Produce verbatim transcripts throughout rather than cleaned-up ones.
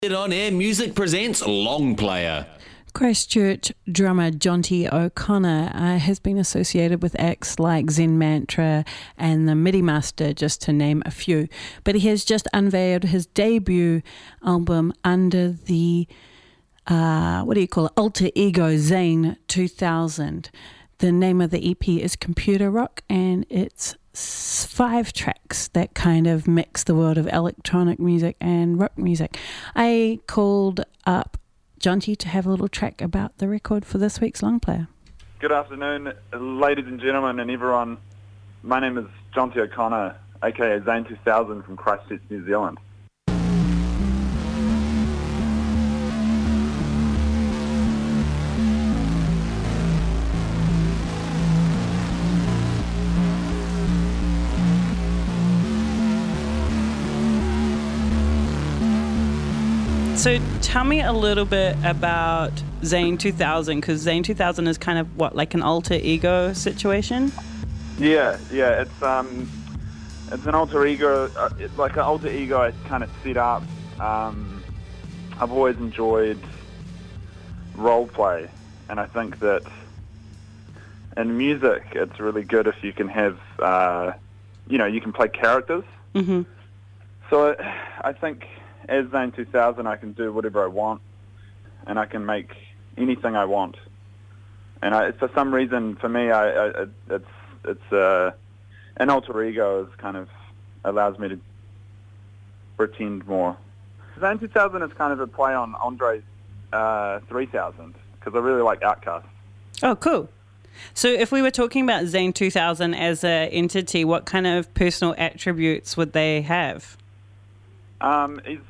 On Air Music presents Long Player. Christchurch drummer Jonty O'Connor uh, has been associated with acts like Zen Mantra and the MIDI Master, just to name a few. But he has just unveiled his debut album under the, uh, what do you call it, alter ego Zane two thousand. The name of the E P is Computer Rock, and it's five tracks that kind of mix the world of electronic music and rock music. I called up Jonty to have a little track about the record for this week's Long Player. Good afternoon, ladies and gentlemen, and everyone. My name is Jonty O'Connor, aka Zane two thousand from Christchurch, New Zealand. So tell me a little bit about Zane two thousand, because Zane two thousand is kind of what, like an alter ego situation? Yeah, yeah, it's um, it's an alter ego, uh, it's like an alter ego I kind of set up. Um, I've always enjoyed role play, and I think that in music it's really good if you can have, uh, you know, you can play characters. Mm-hmm. So I think as Zane two thousand, I can do whatever I want, and I can make anything I want. And I, for some reason, for me, I, I it's it's uh, an alter ego is kind of allows me to pretend more. Zane two thousand is kind of a play on Andre's uh, three thousand, because I really like Outkast. Oh, cool. So if we were talking about Zane two thousand as an entity, what kind of personal attributes would they have? Um, he's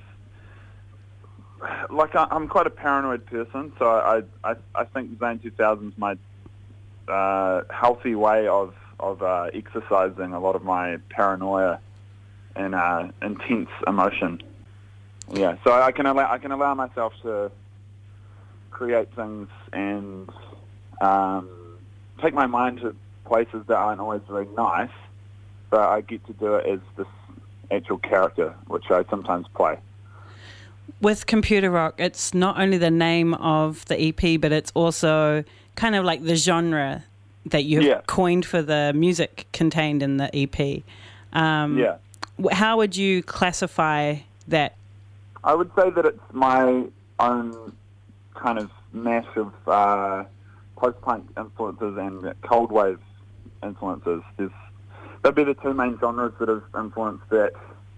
like I, I'm quite a paranoid person, so I I, I think Zane two thousand is my uh, healthy way of of uh, exercising a lot of my paranoia and uh, intense emotion. Yeah, so I can allow I can allow myself to create things and um, take my mind to places that aren't always very nice, but I get to do it as this actual character, which I sometimes play. With Computer Rock, it's not only the name of the E P, but it's also kind of like the genre that you've yeah. coined for the music contained in the E P. Um, yeah. How would you classify that? I would say that it's my own kind of mash of uh, post-punk influences and cold wave influences. There's, that'd be the two main genres that have influenced that.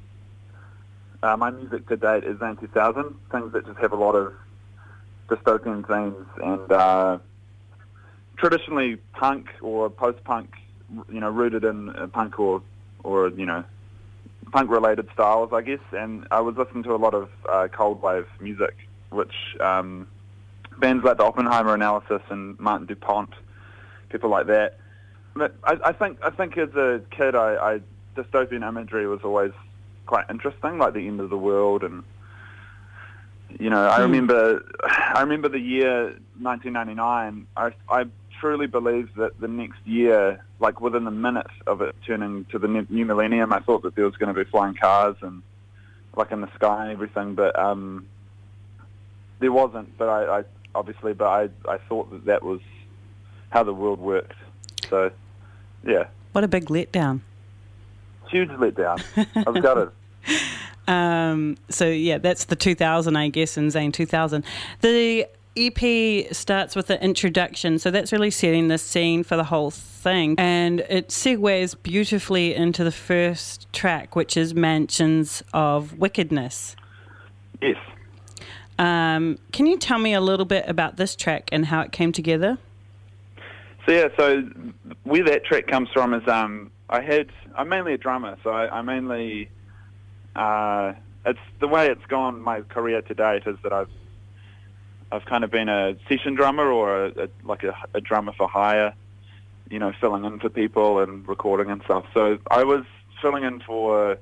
Uh, my music to date is Zane two thousand, things that just have a lot of dystopian themes and uh, traditionally punk or post-punk, you know, rooted in uh, punk or, or, you know, punk-related styles, I guess. And I was listening to a lot of uh, cold wave music, which um, bands like the Oppenheimer Analysis and Martin DuPont, people like that. But I, I think I think as a kid, I, I dystopian imagery was always quite interesting, like the end of the world, and you know, I remember, I remember the year nineteen ninety-nine. I, I truly believed that the next year, like within a minute of it turning to the new millennium, I thought that there was going to be flying cars and like in the sky and everything, but um, there wasn't. But I, I obviously, but I, I thought that that was how the world worked. So, yeah. What a big letdown. Huge letdown. I've got it. Um, so, yeah, that's the two thousand, I guess, in Zane two thousand. The E P starts with an introduction, so that's really setting the scene for the whole thing. And it segues beautifully into the first track, which is Mansions of Wickedness. Yes. Um, can you tell me a little bit about this track and how it came together? So, yeah, so where that track comes from is um, I had, I'm mainly a drummer, so I, I mainly, uh, it's the way it's gone, my career to date is that I've I've kind of been a session drummer or a, a, like a, a drummer for hire, you know, filling in for people and recording and stuff. So I was filling in for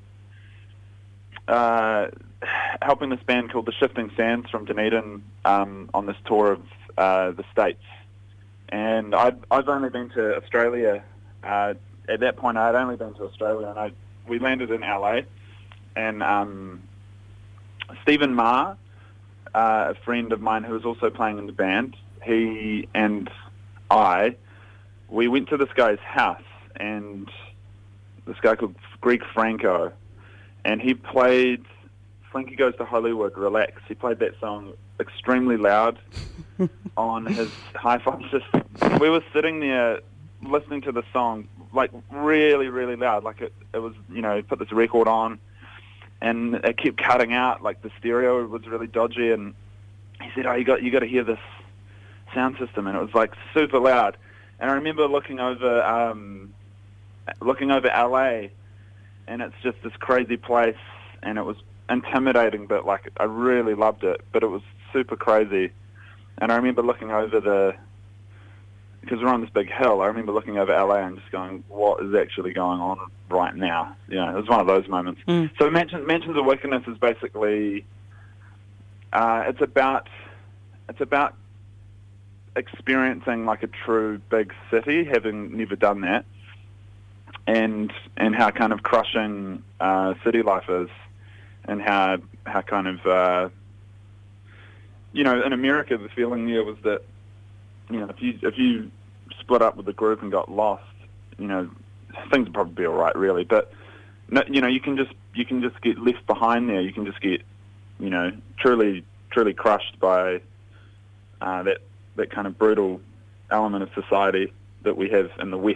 uh, helping this band called the Shifting Sands from Dunedin um, on this tour of uh, the States. And I'd, I've only been to Australia. Uh, at that point, I'd only been to Australia, and I, we landed in L A. And um, Stephen Marr, uh, a friend of mine who was also playing in the band, he and I, we went to this guy's house, and this guy called Greg Franco, and he played Frankie Goes to Hollywood, Relax. He played that song extremely loud on his hi-fi system. We were sitting there listening to the song, like, really, really loud. Like, it, it was, you know, put this record on, and it kept cutting out. Like, the stereo was really dodgy, and he said, oh, you got you got to hear this sound system, and it was, like, super loud. And I remember looking over, um, looking over L A, and it's just this crazy place, and it was intimidating, but, like, I really loved it, but it was super crazy. And I remember looking over the, because we're on this big hill, I remember looking over L A and just going, what is actually going on right now? You know, it was one of those moments. Mm. So Mansions, Mansions of Wickedness is basically, uh, it's about, it's about experiencing like a true big city, having never done that, and and how kind of crushing uh, city life is, and how how kind of uh, you know, in America the feeling there was that, you know, if you if you split up with the group and got lost, you know, things would probably be all right, really. But no, you know, you can just you can just get left behind there. You can just get, you know, truly truly crushed by uh, that that kind of brutal element of society that we have in the West.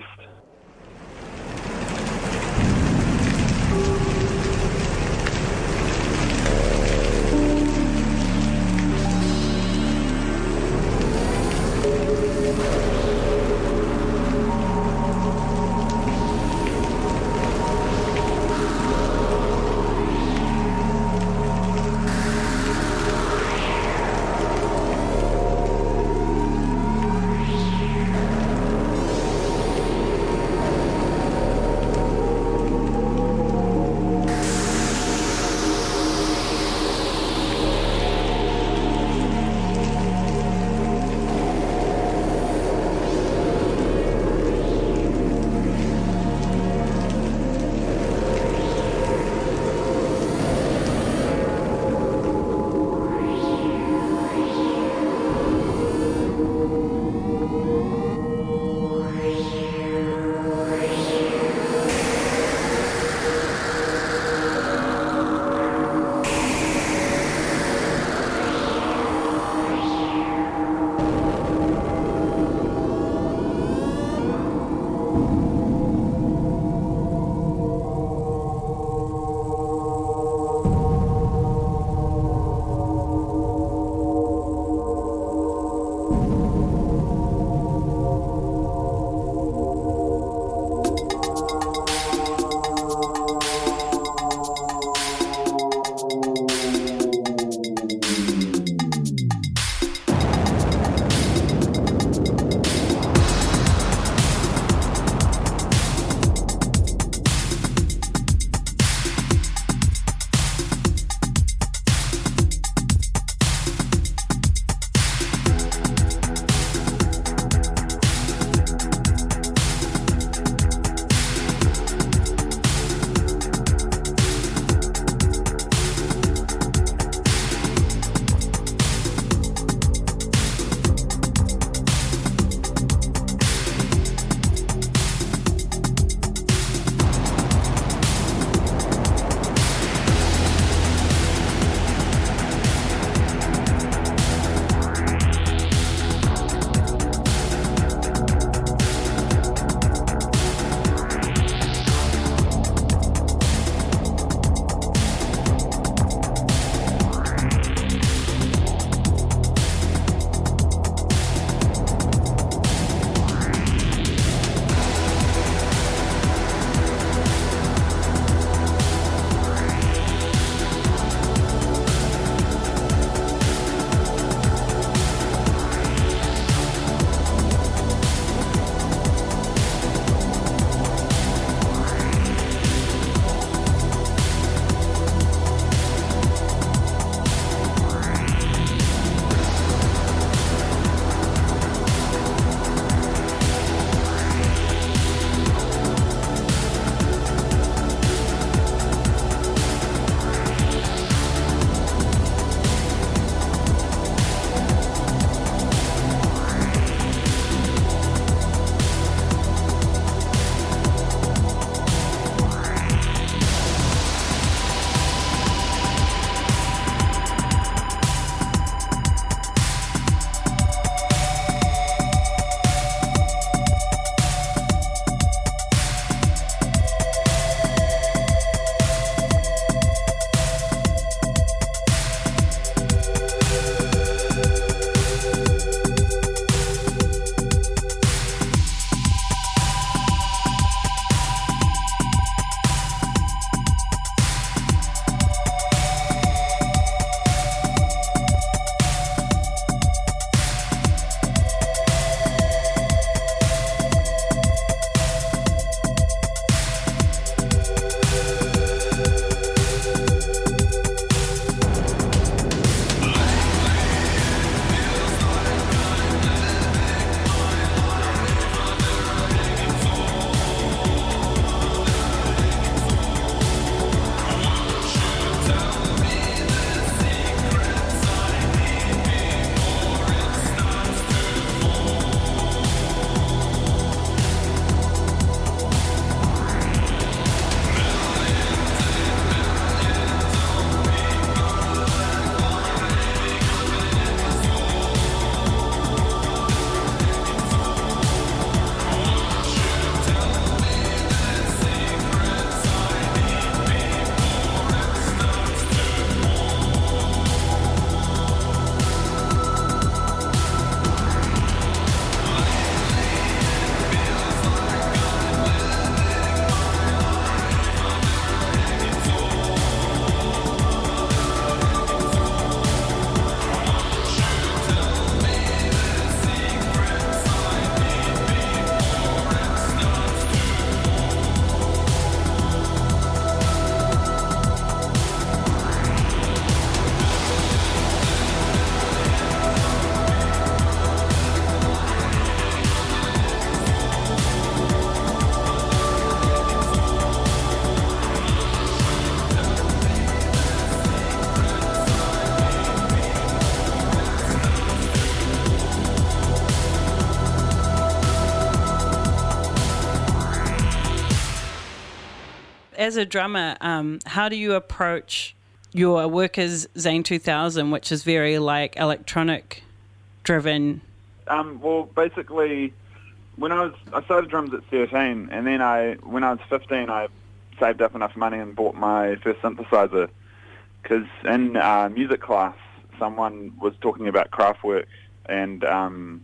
as a drummer, um, how do you approach your work as Zane two thousand, which is very like electronic driven? Um, well, basically, when I was I started drums at thirteen, and then I when I was fifteen, I saved up enough money and bought my first synthesizer. Because in uh, music class, someone was talking about Kraftwerk, and um,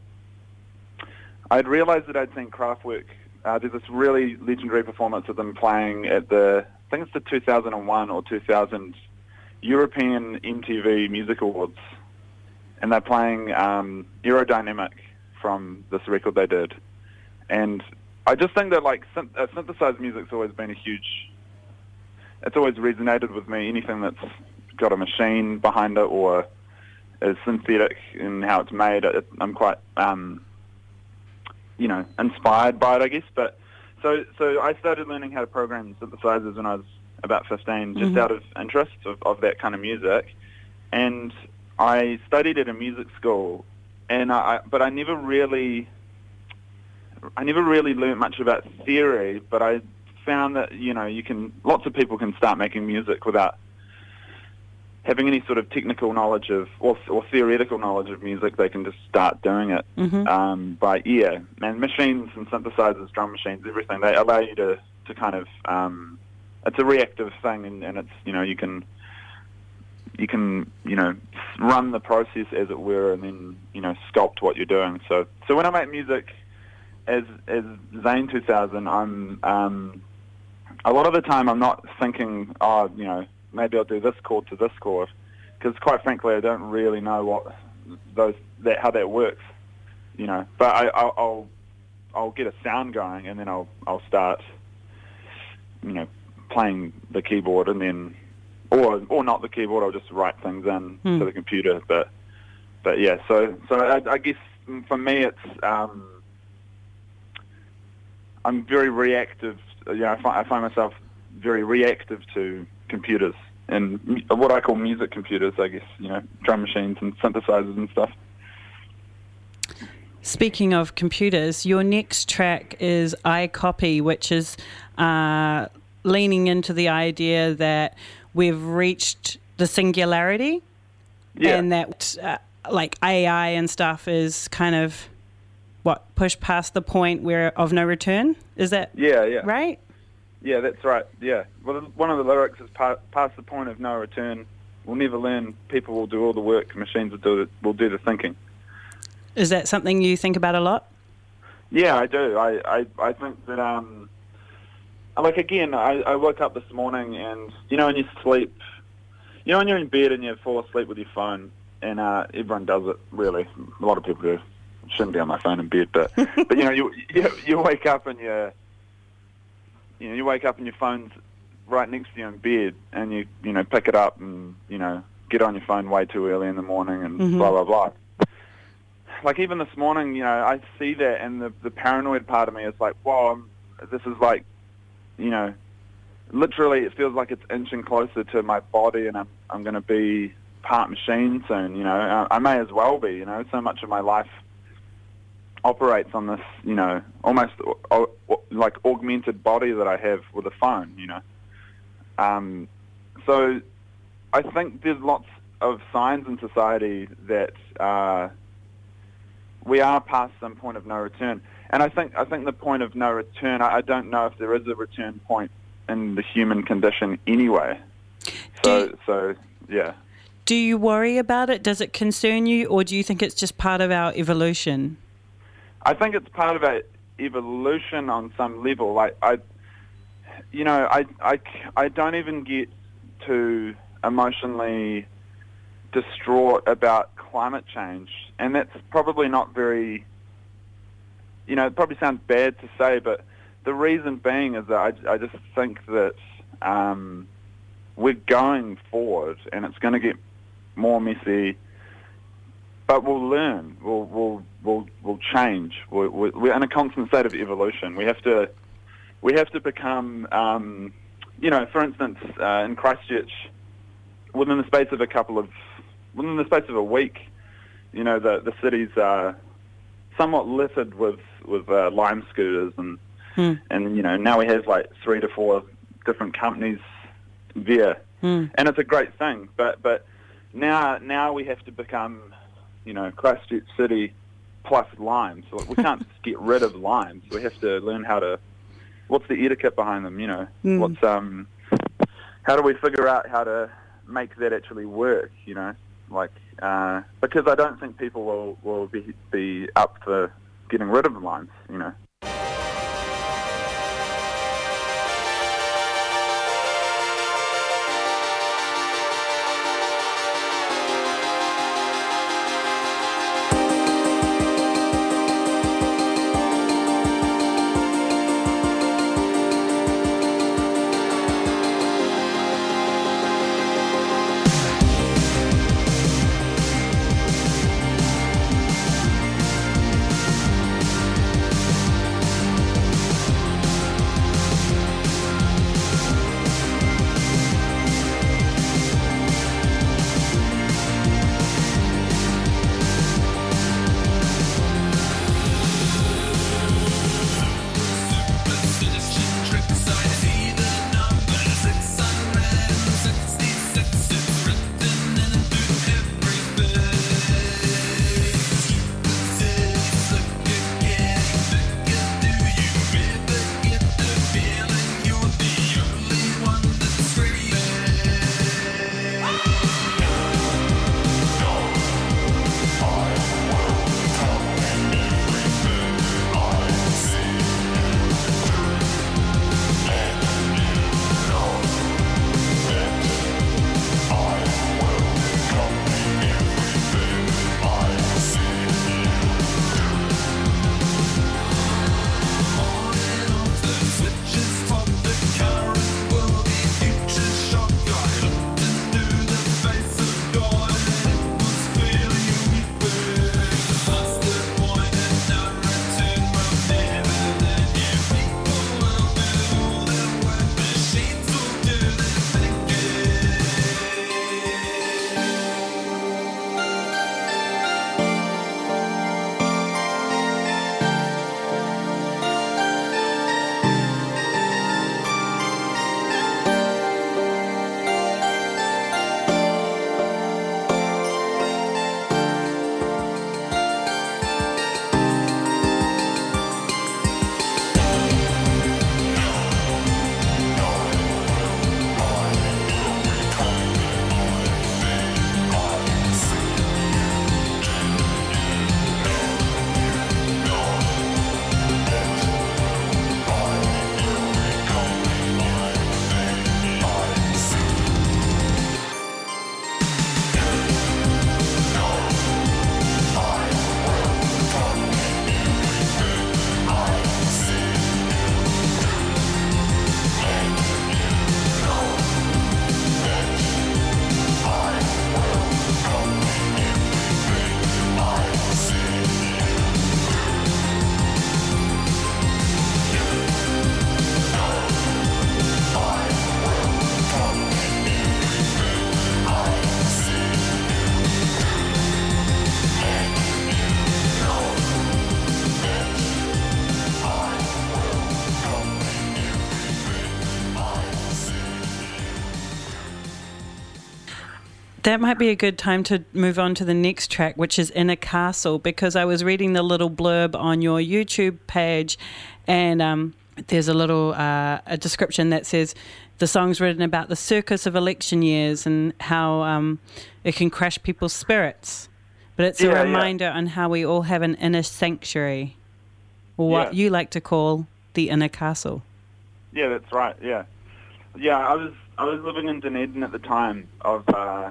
I'd realised that I'd seen Kraftwerk. Uh, there's this really legendary performance of them playing at the, I think it's the two thousand one or two thousand European M T V Music Awards, and they're playing um, Aerodynamic from this record they did. And I just think that like synth- uh, synthesized music's always been a huge, it's always resonated with me. Anything that's got a machine behind it or is synthetic in how it's made, it, I'm quite, um, you know, inspired by it, I guess. But so so I started learning how to program synthesizers when I was about fifteen, just Mm-hmm. out of interest of, of that kind of music. And I studied at a music school, and I, but I never really, I never really learned much about theory. But I found that you know you can, lots of people can start making music without having any sort of technical knowledge of or, or theoretical knowledge of music. They can just start doing it Mm-hmm. um, by ear. And machines and synthesizers, drum machines, everything, they allow you to, to kind of, um, it's a reactive thing, and, and it's, you know, you can, you can, you know, run the process as it were, and then, you know, sculpt what you're doing. So, so when I make music as, as Zane two thousand, I'm, um, a lot of the time I'm not thinking, oh, you know, maybe I'll do this chord to this chord, because quite frankly, I don't really know what those that how that works, you know. But I, I'll, I'll I'll get a sound going, and then I'll I'll start, you know, playing the keyboard, and then or or not the keyboard. I'll just write things in Hmm. to the computer. But but yeah, so so I, I guess for me it's um, I'm very reactive. You know, I find, I find myself very reactive to computers and mu- what I call music computers, I guess, you know, drum machines and synthesizers and stuff. Speaking of computers, your next track is iCopy, which is uh, leaning into the idea that we've reached the singularity, Yeah. and that uh, like A I and stuff is kind of what pushed past the point where of no return. Is that Yeah, yeah. right? Yeah, that's right, yeah. Well, one of the lyrics is pa- past the point of no return. We'll never learn. People will do all the work. Machines will do, the, will do the thinking. Is that something you think about a lot? Yeah, I do. I, I, I think that, um, like, again, I, I woke up this morning and, you know, when you sleep, you know, when you're in bed and you fall asleep with your phone, and uh, everyone does it, really. A lot of people do. Shouldn't be on my phone in bed, but, but you know, you, you you wake up and you're, you know, you wake up and your phone's right next to you in bed, and you, you know, pick it up and, you know, get on your phone way too early in the morning and Mhm. blah, blah, blah. Like, even this morning, you know, I see that, and the, the paranoid part of me is like, whoa, I'm, this is like, you know, literally it feels like it's inching closer to my body, and I'm, I'm going to be part machine soon, you know. I, I may as well be, you know. So much of my life operates on this, you know, almost o- o- like augmented body that I have with a phone, you know. Um, so I think there's lots of signs in society that uh, we are past some point of no return. And I think I think the point of no return, I, I don't know if there is a return point in the human condition anyway. So, Do- so yeah. Do you worry about it? Does it concern you, or do you think it's just part of our evolution? I think it's part of our evolution on some level. Like, I, you know, I, I, I don't even get too emotionally distraught about climate change. And that's probably not very, you know, it probably sounds bad to say, but the reason being is that I, I just think that um, we're going forward, and it's going to get more messy. But we'll learn. We'll we'll we'll we'll change. We're, we're in a constant state of evolution. We have to we have to become, um, you know, for instance, uh, in Christchurch, within the space of a couple of within the space of a week, you know, the the city's uh, somewhat littered with with uh, lime scooters, and Hmm. and you know, now we have like three to four different companies there, Mm. and it's a great thing. But but now now we have to become, you know, Christchurch City plus limes. So we can't just get rid of limes. We have to learn how to. What's the etiquette behind them? You know, Mm. what's um, how do we figure out how to make that actually work? You know, like uh, because I don't think people will will be be up for getting rid of limes. You know. That might be a good time to move on to the next track, which is In a Castle, because I was reading the little blurb on your YouTube page, and um, there's a little uh, a description that says the song's written about the circus of election years and how um, it can crash people's spirits. But it's Yeah, a reminder yeah. on how we all have an inner sanctuary, or what Yeah. you like to call the inner castle. Yeah, that's right. Yeah, yeah. I was I was living in Dunedin at the time of uh,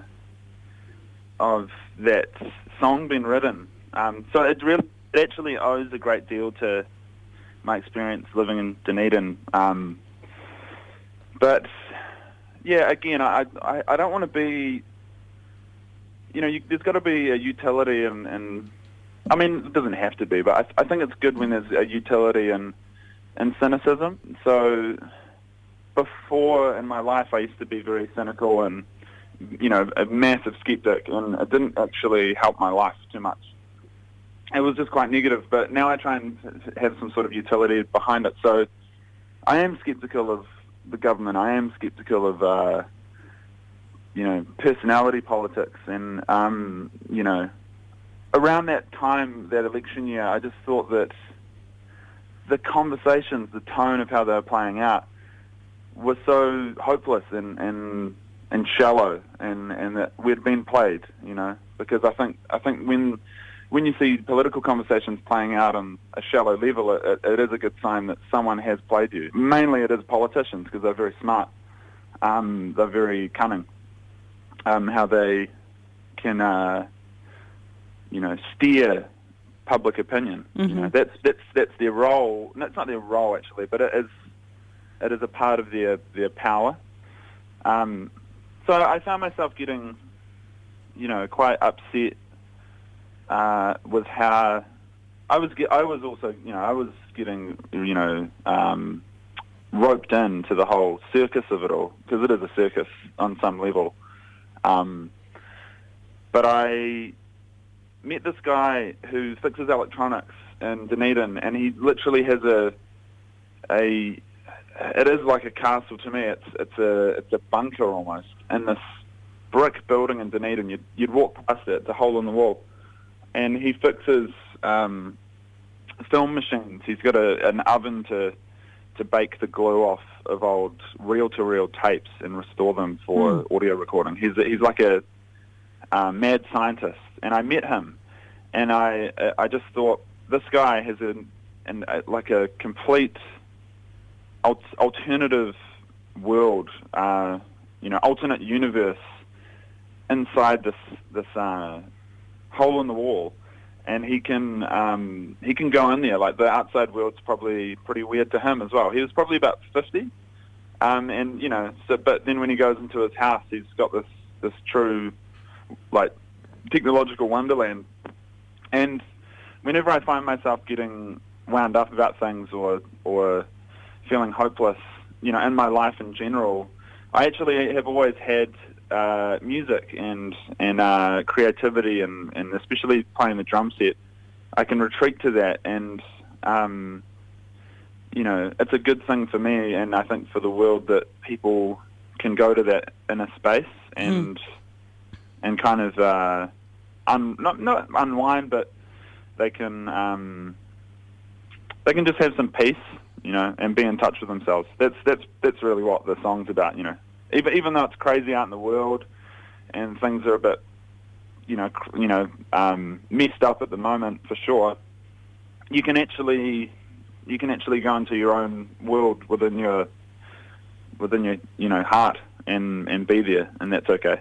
of that song being written. Um, so it really it actually owes a great deal to my experience living in Dunedin. Um, but yeah, again, I I, I don't want to be. You know, you, there's got to be a utility, and, and I mean, it doesn't have to be, but I, I think it's good when there's a utility and and cynicism. So before in my life, I used to be very cynical and, you know, a massive skeptic, and it didn't actually help my life too much. It was just quite negative, but now I try and have some sort of utility behind it. So I am skeptical of the government. I am sceptical of, uh, you know, personality politics. And, um, you know, around that time, that election year, I just thought that the conversations, the tone of how they were playing out was so hopeless and, and, and shallow, and, and that we'd been played, you know, because I think, I think when, when you see political conversations playing out on a shallow level, it, it is a good sign that someone has played you. Mainly it is politicians, because they're very smart. Um, they're very cunning. Um, how they can, uh, you know, steer public opinion. Mm-hmm. You know, that's that's that's their role. No, it's not their role actually, but it is it is a part of their their power. Um, so I found myself getting, you know, quite upset uh, with how I was. Get, I was also, you know, I was getting, you know, um, roped into the whole circus of it all, because it is a circus on some level. Um, but I met this guy who fixes electronics in Dunedin, and he literally has a a. It is like a castle to me. It's it's a it's a bunker almost in this brick building in Dunedin. You'd you'd walk past it. It's a hole in the wall, and he fixes um, film machines. He's got a, an oven to to bake the glue off of old reel-to-reel tapes and restore them for mm. audio recording. He's he's like a uh, mad scientist, and I met him, and I I just thought, this guy has a, an, a like a complete alt- alternative world, uh, you know, alternate universe inside this this uh, hole in the wall. And he can um, he can go in there. Like, the outside world's probably pretty weird to him as well. He was probably about fifty, um, and you know. So, but then when he goes into his house, he's got this this true, like, technological wonderland. And whenever I find myself getting wound up about things, or or feeling hopeless, you know, in my life in general, I actually have always had Uh, music and and uh, creativity, and, and especially playing the drum set. I can retreat to that, and um, you know, it's a good thing for me, and I think for the world, that people can go to that inner space and mm. and kind of uh, un, not not unwind, but they can um, they can just have some peace, you know, and be in touch with themselves. That's that's that's really what the song's about, you know. Even even though it's crazy out in the world, and things are a bit, you know, cr- you know, um, messed up at the moment for sure, you can actually you can actually go into your own world within your within your you know heart and and be there, and that's okay.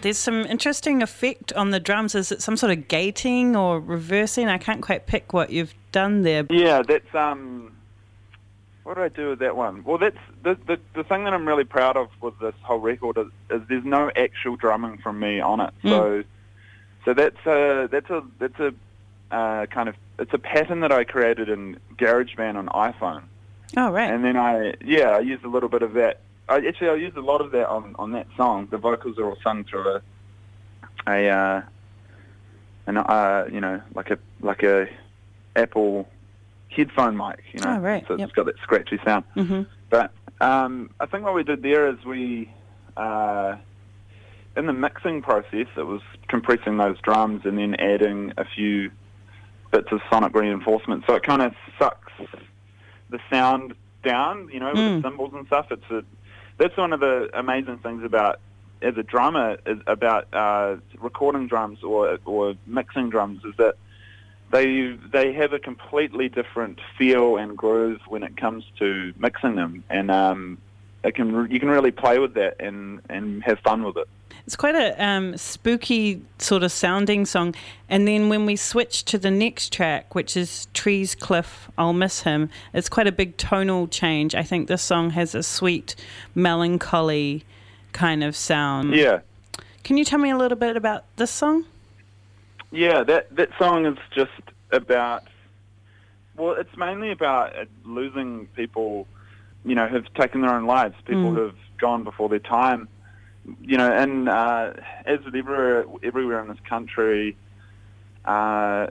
there's some interesting effect on the drums. Is it some sort of gating or reversing? I can't quite pick what you've done there. Yeah, that's um. What did I do with that one? Well, that's the the, the thing that I'm really proud of with this whole record is, is there's no actual drumming from me on it. Mm. So, so that's a that's a that's a uh, kind of it's a pattern that I created in GarageBand on iPhone. Oh, right. And then I yeah I used a little bit of that. I, actually, I used a lot of that on, on that song. The vocals are all sung through a, a uh, an uh, you know, like a like a Apple headphone mic. You know, oh, right. So yep. it's got that scratchy sound. Mm-hmm. But um, I think what we did there is we, uh, in the mixing process, it was compressing those drums and then adding a few bits of sonic reinforcement. So it kind of sucks the sound down, you know, with mm. the cymbals and stuff. It's a That's one of the amazing things about, as a drummer, is about uh, recording drums or or mixing drums, is that they they have a completely different feel and groove when it comes to mixing them, and um, it can you can really play with that and, and have fun with it. It's quite a um, spooky sort of sounding song. And then when we switch to the next track, which is Trees Cliff, I'll Miss Him, it's quite a big tonal change. I think this song has a sweet, melancholy kind of sound. Yeah. Can you tell me a little bit about this song? Yeah, that, that song is just about, well, it's mainly about losing people, you know, who've taken their own lives, people mm. who've gone before their time. You know, and uh, as with everywhere, everywhere in this country, uh,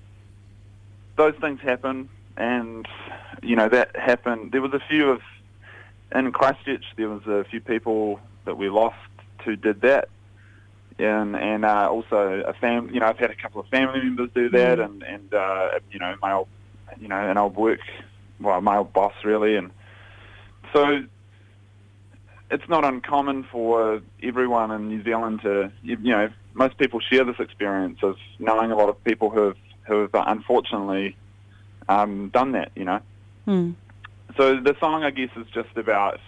those things happen, and you know that happened. There was a few of in Christchurch. There was a few people that we lost who did that, and and uh, also a fam. You know, I've had a couple of family members do that, and and uh, you know my old, you know, an old work, well, my old boss really, and so. It's not uncommon for everyone in New Zealand to, you know, most people share this experience of knowing a lot of people who have, who have unfortunately um, done that, you know. Mm. So the song, I guess, is just about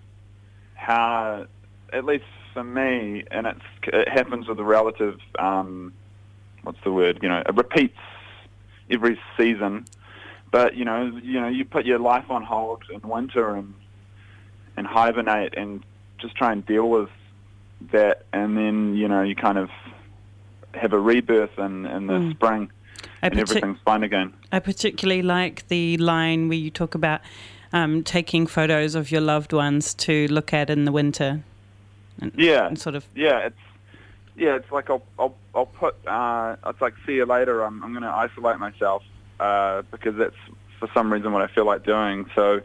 how, at least for me, and it's, it happens with a relative, um, what's the word, you know, it repeats every season. But, you know, you know, you put your life on hold in winter and and hibernate and just try and deal with that, and then, you know, you kind of have a rebirth in, in the mm. spring I and partic- everything's fine again. I particularly like the line where you talk about um, taking photos of your loved ones to look at in the winter. And, yeah. and sort of. Yeah, it's yeah, it's like I'll I'll, I'll put, uh, it's like, see you later, I'm, I'm going to isolate myself uh, because that's for some reason what I feel like doing. So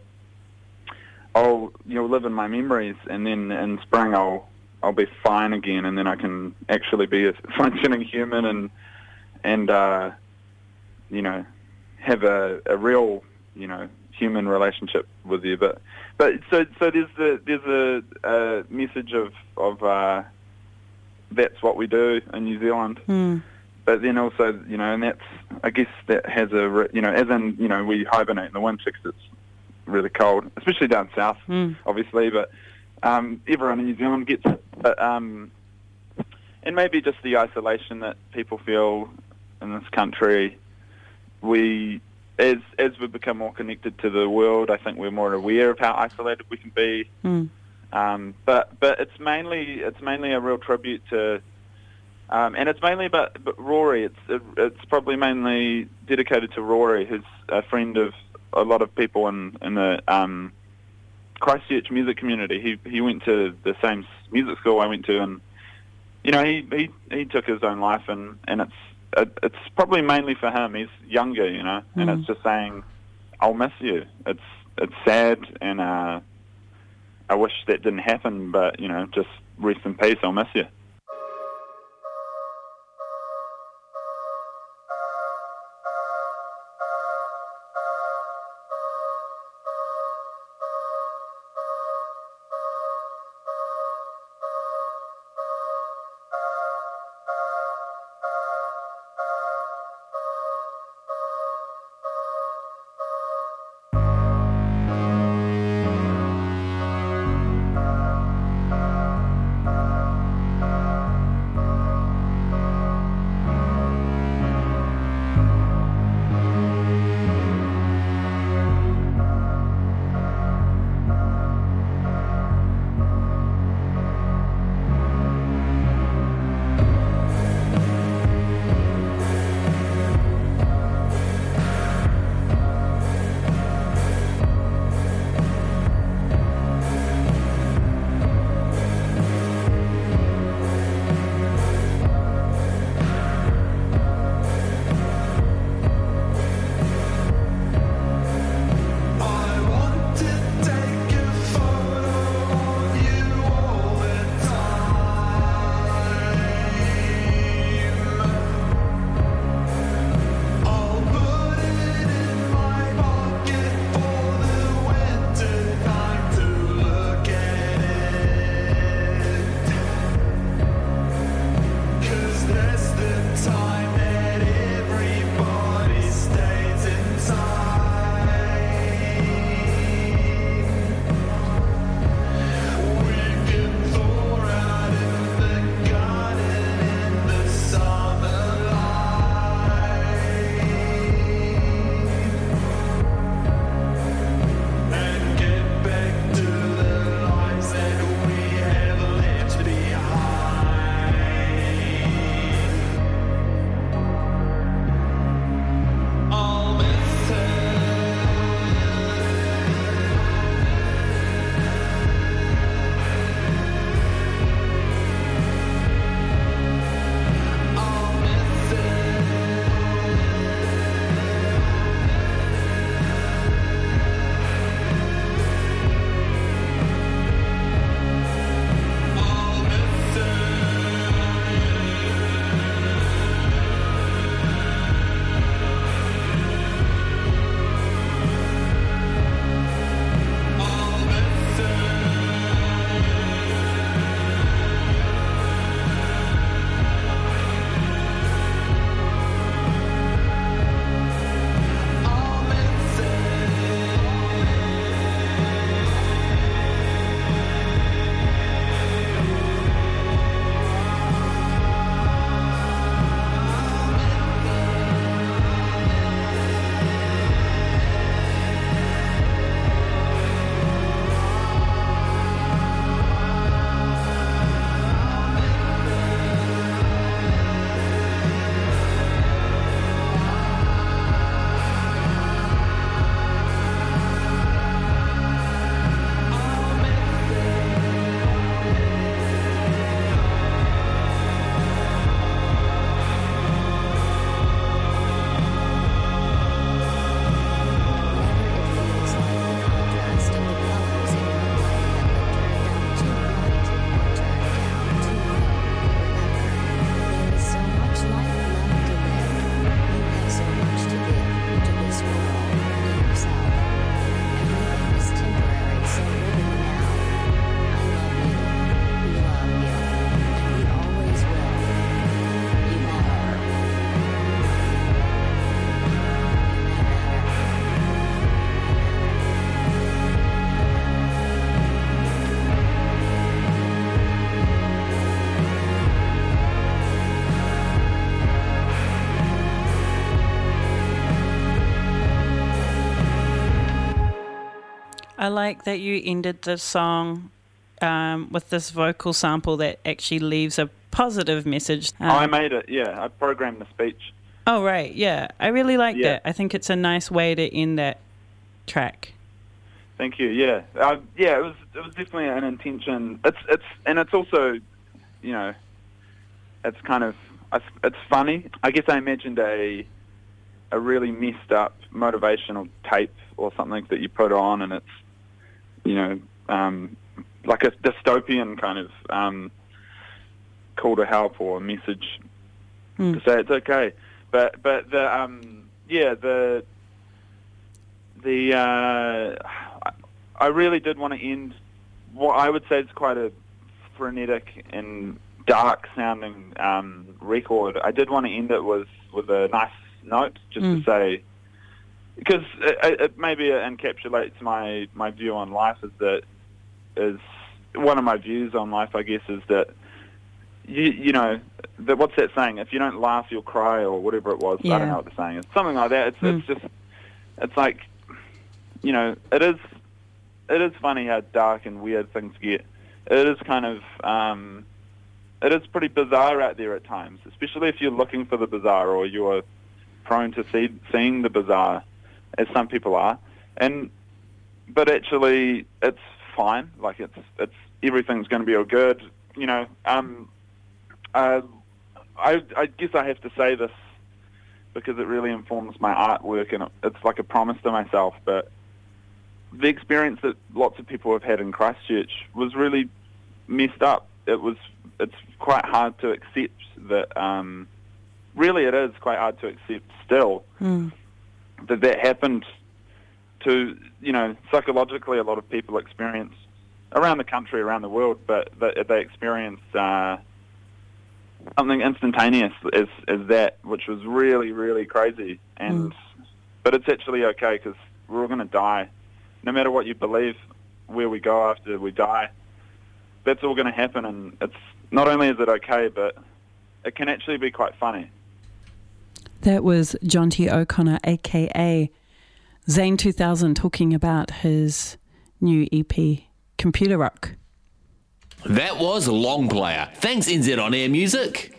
I'll, you know, live in my memories, and then in spring I'll I'll be fine again, and then I can actually be a functioning human and and uh, you know, have a, a real, you know, human relationship with you. But but so so there's the there's a, a message of of uh, that's what we do in New Zealand. Mm. But then also, you know, and that's, I guess that has a, you know, as in, you know, we hibernate in the winter because it's really cold, especially down south, mm. obviously, but um, everyone in New Zealand gets it. But, um, and maybe just the isolation that people feel in this country. We, as as we become more connected to the world, I think we're more aware of how isolated we can be. Mm. Um, but but it's mainly it's mainly a real tribute to, um, and it's mainly about, about Rory. It's it, it's probably mainly dedicated to Rory, who's a friend of a lot of people in, in the um, Christchurch music community. He he went to the same music school I went to, and you know he, he, he took his own life, and, and it's it, it's probably mainly for him. He's younger, you know, and Mm. it's just saying, I'll miss you. It's it's sad, and uh, I wish that didn't happen, but you know, just rest in peace. I'll miss you. I like that you ended the song um, with this vocal sample that actually leaves a positive message. Um, oh, I made it, yeah. I programmed the speech. Oh, right, yeah. I really like Yeah. that. I think it's a nice way to end that track. Thank you. Yeah, uh, yeah. It was it was definitely an intention. It's it's and it's also, you know, it's kind of it's funny. I guess I imagined a a really messed up motivational tape or something that you put on, and it's, you know, um, like a dystopian kind of um, call to help or message Mm. to say it's okay. But but the um, yeah the the uh, I, I really did want to end what I would say is quite a frenetic and dark sounding um, record. I did want to end it with with a nice note, just Mm. to say, because it, it maybe encapsulates my my view on life. Is that is one of my views on life, I guess, is that you you know that what's that saying? If you don't laugh, you'll cry, or whatever it was. I Yeah. don't know what the saying is. Something like that. It's Mm. it's just it's like, you know, it is it is funny how dark and weird things get. It is kind of um, it is pretty bizarre out there at times, especially if you're looking for the bizarre or you're prone to see, seeing the bizarre, as some people are. And but actually, it's fine. Like it's it's everything's going to be all good. You know, um, uh, I I guess I have to say this because it really informs my artwork, and it, it's like a promise to myself. But the experience that lots of people have had in Christchurch was really messed up. It was it's quite hard to accept that. Um, really, it is quite hard to accept still Mm. that that happened to, you know, psychologically a lot of people experience around the country, around the world, but that they experienced uh, something instantaneous as, as that, which was really, really crazy. And Mm. but it's actually okay because we're all going to die. No matter what you believe, where we go after we die, that's all going to happen. And it's not only is it okay, but it can actually be quite funny. That was Jonty O'Connor, a k a. Zane two thousand, talking about his new E P, Computer Rock. That was Long Player. Thanks, N Z On Air Music.